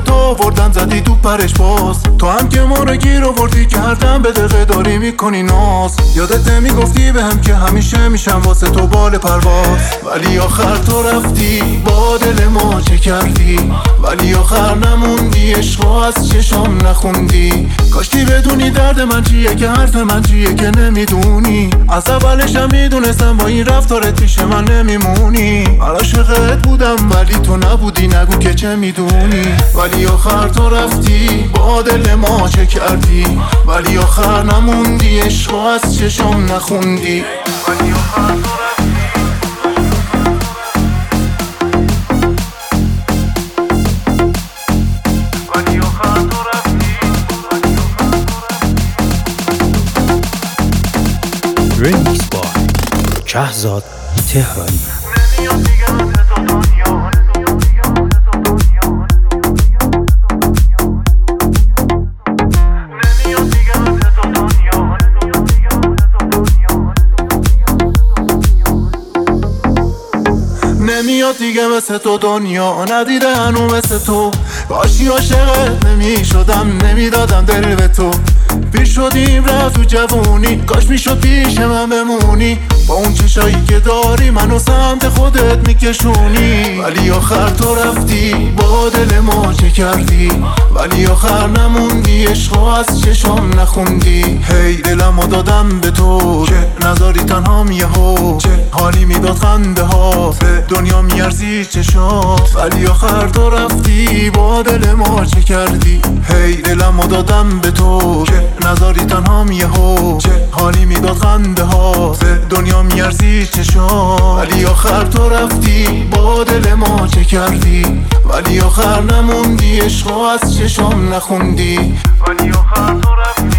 تو آوردم زدی تو پرش باز. تو هم که ما رو گیر آوردی کردم به دقیقه داری میکنی ناز. یادت نمیگفتی بهم که همیشه میشم واسه تو بال پرواز. ولی آخر تو رفتی با دل ما چه کردی؟ ولی آخر نموندی عشقو از چشام نخوندی. کاشتی بدونی درد من چیه که حرف من چیه که نمیدونی. از اولشم میدونستم با این رفتارت پیش من نمیمونی. من عاشقت بودم ولی تو نبودی نگو که چه میدونی. ولی آخر تو رفتی با دل ما چه کردی؟ ولی آخر نموندی عشقو از چشام نخوندی. ولی آخر تو رفتی. ولی آخر تو رفتی. ریمیکس بای شهزاد تهرانی. نمیاد دیگه مثل تو دنیا. نمیاد دیگه مثل تو دنیا. نمیاد دیگه مثل تو دنیا. ندیده هنو مثل تو. کاشی عاشقت نمیشدم نمیدادم دل به تو. پیر شدیم رفت تو جوونی. کاش میشد پیش من بمونی. با اون چشایی که داری منو سمت خودت میکشونی. ولی آخر تو رفتی با دل ما چه کردی؟ ولی آخر نموندی عشقو از چشام نخوندی. هی دلمو دادم به تو که نذاری تنهام یهو. چه حالی میداد خنده ها به دنیا میارزی چشات. ولی آخر تو رفتی با دل ما چه کردی؟ هی دلمو دادم به تو که نذاری تنهام یهو. چه حالی میداد خنده ها به دنیا میارزی چشات. ولی آخر تو رفتی با دل ما چه کردی؟ ولی آخر نموندی عشقو از چشام نخوندی. ولی آخر تو رفتی.